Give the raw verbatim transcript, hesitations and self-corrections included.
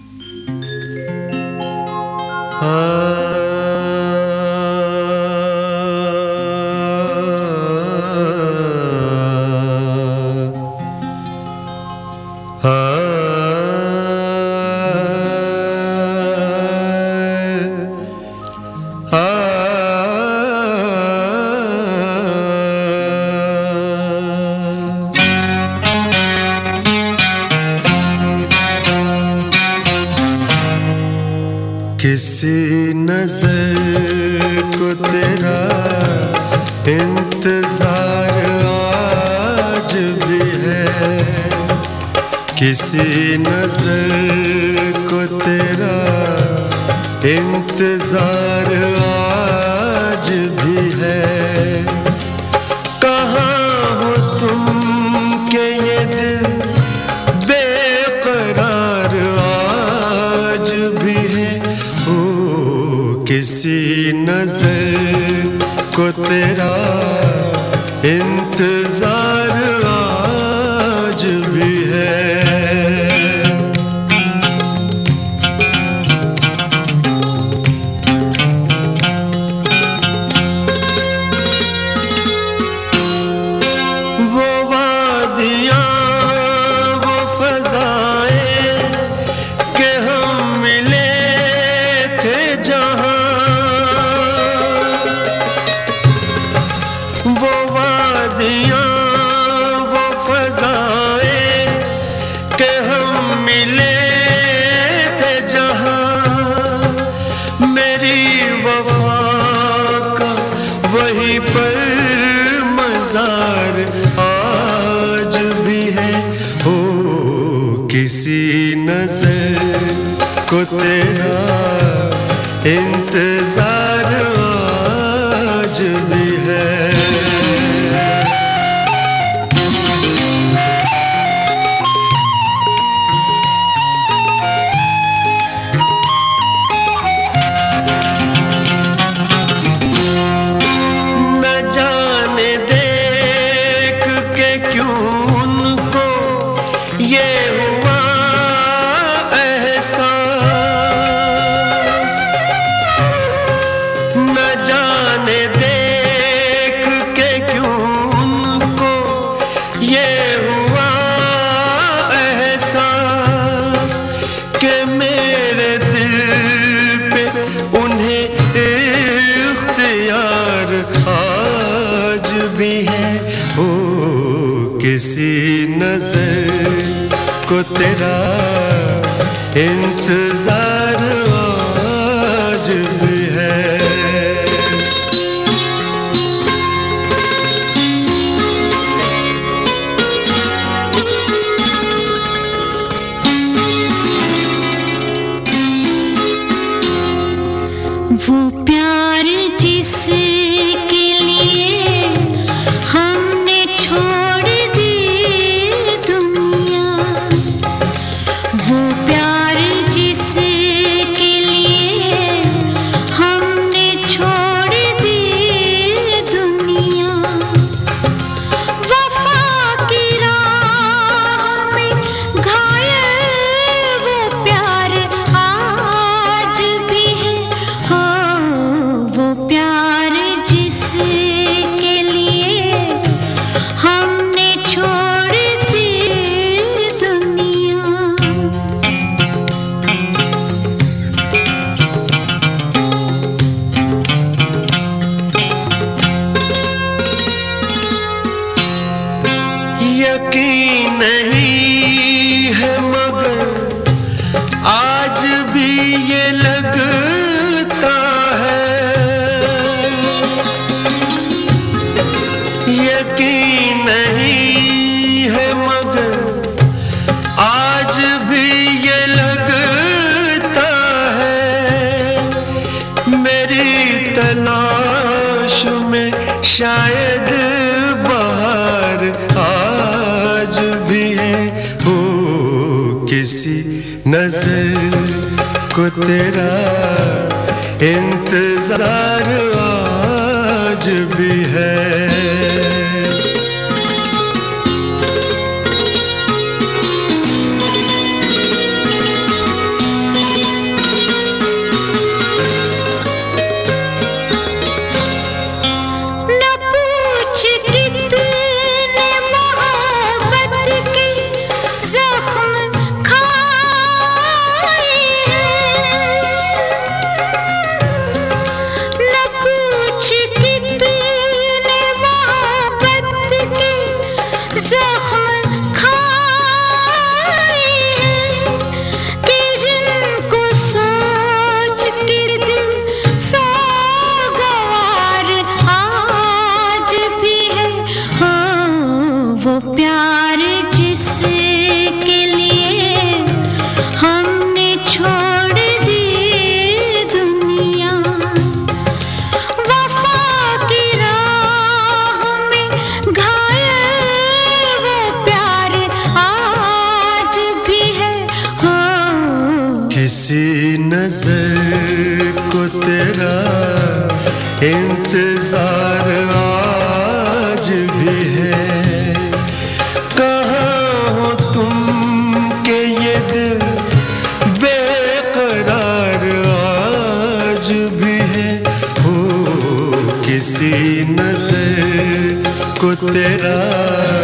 किसी नजर को तेरा इंतजार आज भी है, किसी नजर को तेरा इंतजार आज भी है। कहाँ हो तुम के ये दिल बेकरार आज भी है। किसी नजर को तेरा इंतजार आज भी है। वो वादियाँ वो फज़ाएं के हम मिले थे जहाँ, वो वादियाँ वो फज़ाएं के हम मिले थे जहाँ, मेरी वफ़ा का वहीं पर मज़ार आज भी है। हो किसी नज़र को तेरा इंतजार आज भी है। किसी नजर को तेरा इंतजार आज भी है। वो प्यार जिसके लिए हमने छोड़ दी दुनिया, वो प्यार जिसके लिए हमने छोड़ दी दुनिया, वफा की राह में घायल वो प्यार आज भी है। वो प्यार जिसके लिए हमने छोड़ दी दुनिया। यकीन नहीं है मगर आज भी ये लगता है, यकीन नहीं है मगर आज भी ये लगता है, मेरी तलाश में शायद बहार आज भी है। हो किसी नजर को तेरा इंतजार आज भी है। किसी नजर को तेरा इंतजार आज भी है। कहाँ हो तुम के ये दिल बेकरार आज भी है। हो किसी नजर को तेरा